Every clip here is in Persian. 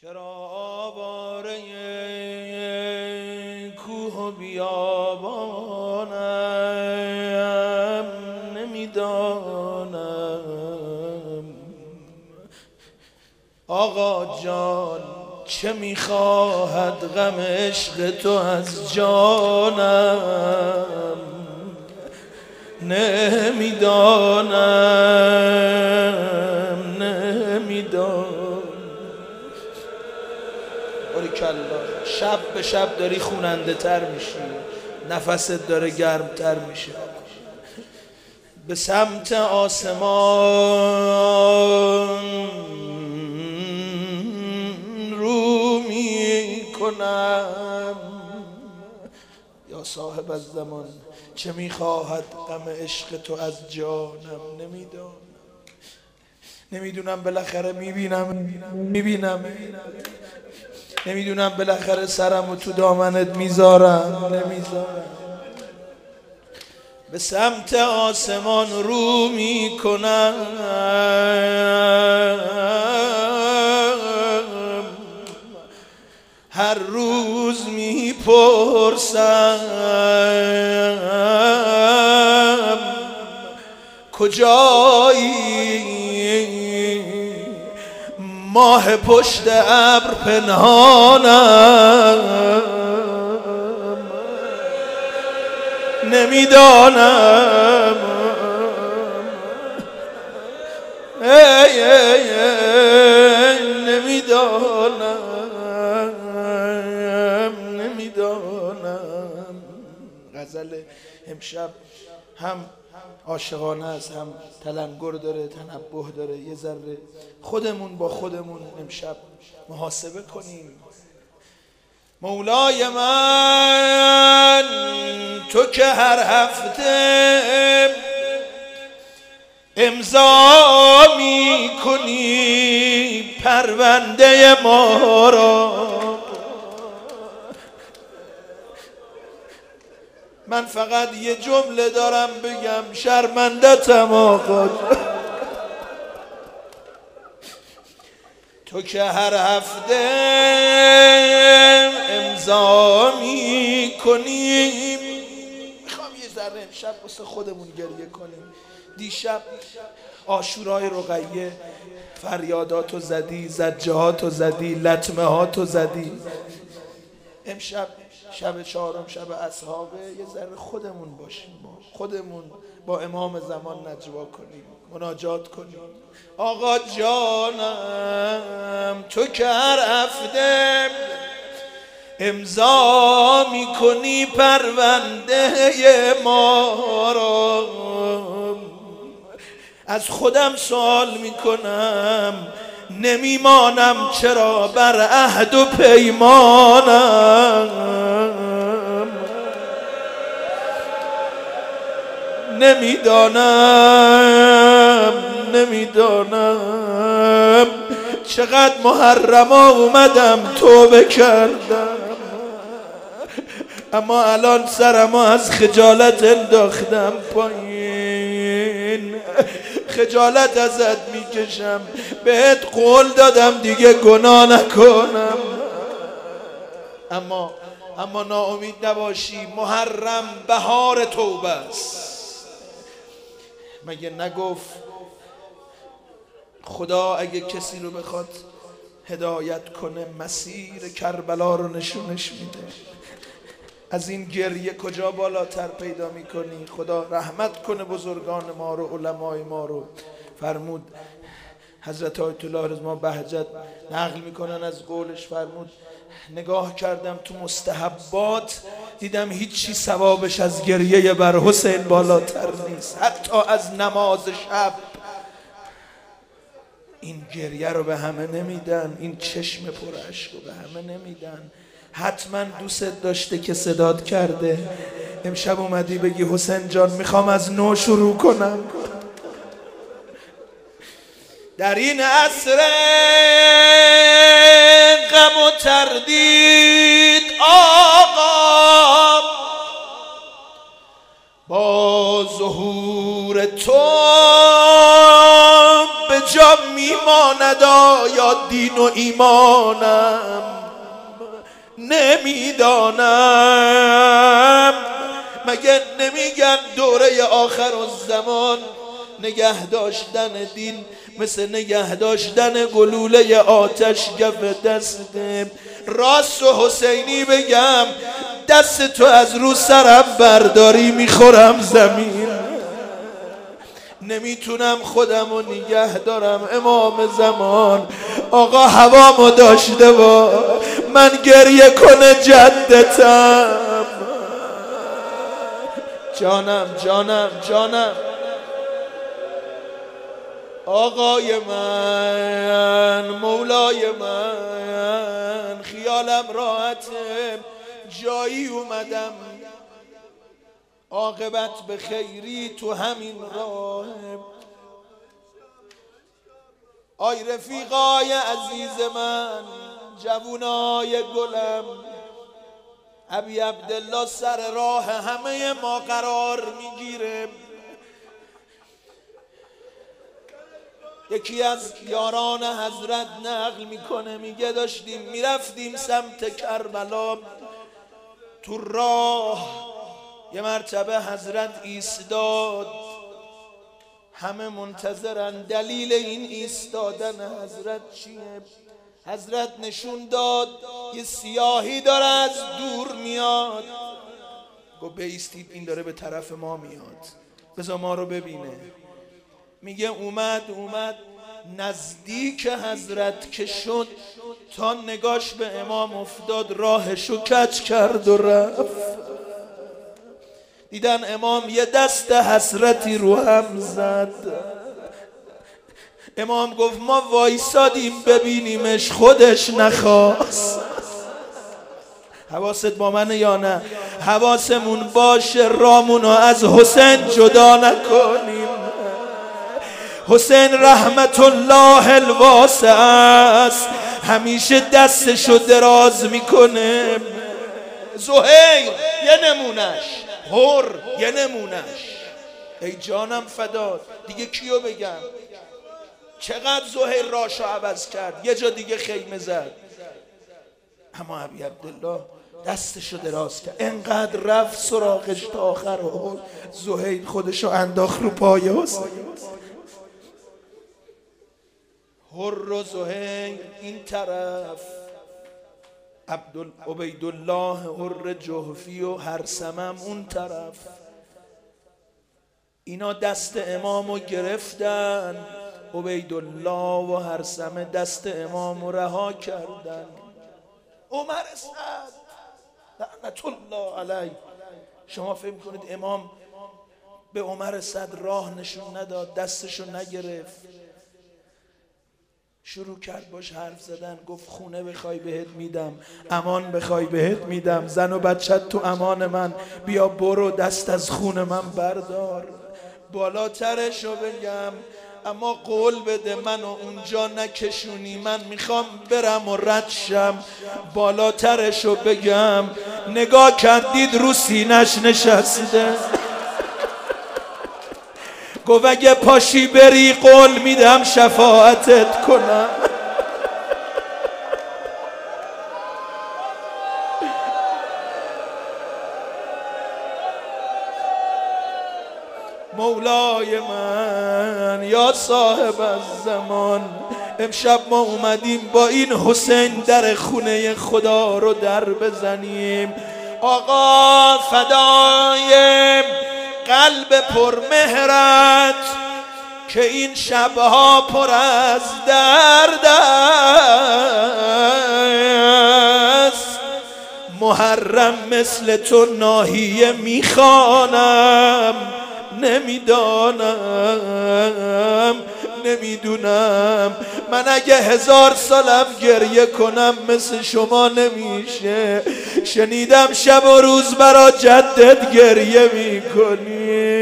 چرا آواره کوه و بیابانم نمیدانم آقا جان چه میخواهد غم عشق تو از جانم نمیدانم باریکلا شب به شب داری خوننده تر میشی، نفست داره گرمتر میشه. به سمت آسمان رو میکنم یا صاحب الزمان چه میخواهد غم عشق تو از جانم نمیدونم بالاخره میبینم نمیدونم بالاخره سرمو تو دامنت میذارم به سمت آسمان رو میکنم هر روز میپرسم کجایی ماه پشت ابر پنهانم نمیدانم نمیدانم. غزل امشب هم عاشقانه است، هم تلنگر داره، تنبه داره. یه ذره خودمون با خودمون امشب محاسبه کنیم. مولای من تو که هر هفته امضا میکنی پرونده ما را، من فقط یه جمله دارم بگم شرمنده‌تم آقا. تو که هر هفته امضا میکنی. میخوام یه ذره امشب واسه خودمون گریه کنیم. دیشب عاشورای رقیه فریاداتو زدی، زجهاتو زدی، لطمه هاتو زدی. امشب شب چهارم، شب اصحابه، یه ذره خودمون باشیم، خودمون با امام زمان نجوا کنیم، مناجات کنیم. آقا جانم تو که هر هفته امضا میکنی پرونده ما را، از خودم سوال میکنم نمیمانم چرا بر عهد و پیمانم. نمیدانم چقدر محرما اومدم توبه کردم، اما الان سرمو از خجالت انداختم پایین. خجالت ازت میکشم، بهت قول دادم دیگه گناه نکنم. اما ناامید نباشی، محرم بهار توبه است. مگه نگفت خدا اگه کسی رو بخواد هدایت کنه مسیر کربلا رو نشونش میده؟ از این گریه کجا بالاتر پیدا میکنی؟ خدا رحمت کنه بزرگان ما رو، علمای ما رو. فرمود حضرت آیت الله رضا بهجت نقل میکنن از قولش، فرمود نگاه کردم تو مستحبات دیدم هیچی ثوابش از گریه بر حسین بالاتر نیست، حتی از نماز شب. این گریه رو به همه نمیدن، این چشم پر اشک رو به همه نمیدن. حتما دوست داشته که صدات کرده. امشب اومدی بگی حسین جان میخوام از نو شروع کنم. در این عصر غم و تردید آقا با ظهور تو به جا میماند آیا دین و ایمانم نمیدانم. مگه نمیگن دوره آخر الزمان نگه داشتن دین مثل نگه داشتن گلوله آتش کف دسته؟ راست و حسینی بگم دست تو از رو سرم برداری میخورم زمین، نمیتونم خودمو نگه دارم. امام زمان آقا هوامو داشته با من گریه کنه جدتم. جانم جانم جانم آقای من مولای من، خیالم راحته جایی اومدم عاقبت به خیری تو همین راه. آی رفیقای عزیز من جوونای گلم، ابی عبدالله سر راه همه ما قرار میگیره. یکی از یاران حضرت نقل میکنه میگه داشتیم میرفتیم سمت کربلا، تو راه یه مرتبه حضرت ایستاد، همه منتظرن دلیل این ایستادن حضرت چیه. حضرت نشون داد یه سیاهی داره از دور میاد، گفت بایستید این داره به طرف ما میاد بذار ما رو ببینه. میگه اومد نزدیک حضرت که شد تا نگاش به امام افتاد راهشو کج کرد و رفت. دیدن امام یه دست حسرتی رو هم زد. امام گفت ما وایسادیم ببینیمش خودش نخواست. حواست با منه یا نه؟ حواسمون باشه رامونو از حسین جدا نکنیم. حسین رحمت الله الواسع است، همیشه دستشو دراز میکنه. زهیر یه نمونش، هر یه نمونش. ای جانم فداد دیگه کیو بگم؟ چقدر زهیر راشو عوض کرد، یه جا دیگه خیمه زد. اما ابی عبدالله دستشو دراز کرد، انقدر رفت سراغش تا آخر. زهیر خودشو انداخت رو پای حسین. هر و زهیر این طرف، عبیدالله هر جحفی و هرثمم اون طرف. اینا دست امامو گرفتن، عبیدالله و هرثمه دست امامو رها کردن. عمر سعد لعنت الله علیه، شما فکر کنید امام به عمر سعد راه نشون نداد، دستشو نگرفت؟ شروع کرد باش حرف زدن. گفت خونه بخوای بهت میدم، امان بخوای بهت میدم، زن و بچت تو امان من، بیا برو دست از خون من بردار. بالاترشو بگم اما قول بده منو اونجا نکشونی، من میخوام برم و رد شم. بالاترشو بگم نگاه کردید رو سینش نشسته. گفت اگه پاشی بری قول میدم شفاعتت کنم. مولای من یا صاحب الزمان، امشب ما اومدیم با این حسین در خونه خدا رو در بزنیم. آقا فدای قلب پرمهرت که این شبها پر از درد است، محرم مثل تو ناحیه میخوانم، نمیدونم من اگه 1000 سالم گریه کنم مثل شما نمیشه. شنیدم شب و روز برا جدت گریه میکنی،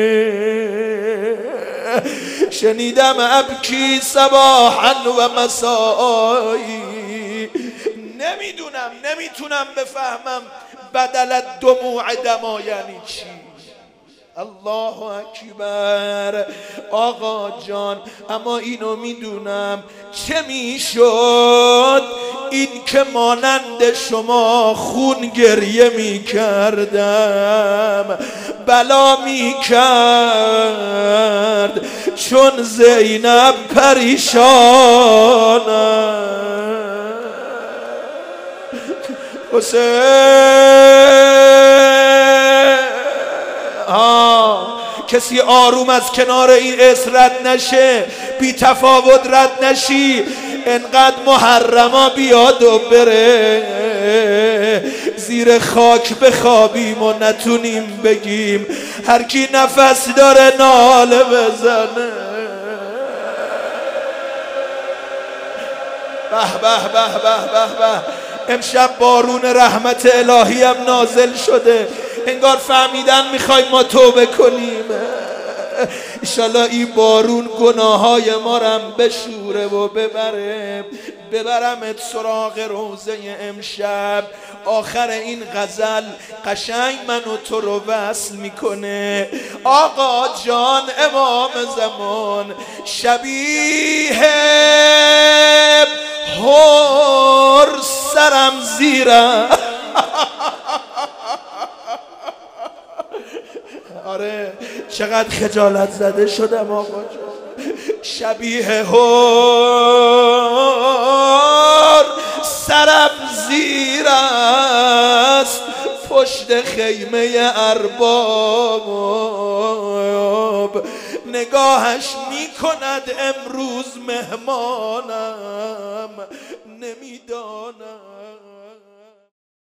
شنیدم ابکی صباحا و مسایی. نمیتونم بفهمم بدل دموع دما یعنی چی. الله اکبر. آقا جان اما اینو میدونم چه میشد این که مانند شما خون گریه میکردم، بلا میکرد چون زینب پریشانم. کسی آروم از کنار این اسم رد نشه، بی تفاوت رد نشی، انقدر محرما بیاد و بره زیر خاک بخوابیم و نتونیم بگیم. هر کی نفس داره ناله بزنه. به به به به به به. امشب بارون رحمت الهی هم نازل شده، انگار فهمیدن میخوایم ما توبه کنیم. انشالله این بارون گناههای ما رم بشوره و ببرمت سراغ روزه امشب. آخر این غزل قشنگ من و تو رو وصل میکنه. آقا جان امام زمان شبیه هر سرم زیرم. آره چقدر خجالت زده شدم آقا جان. شبیه هر سرم زیر است پشت خیمه ارباب. نگاهش میکند امروز مهمانم، نمیدانم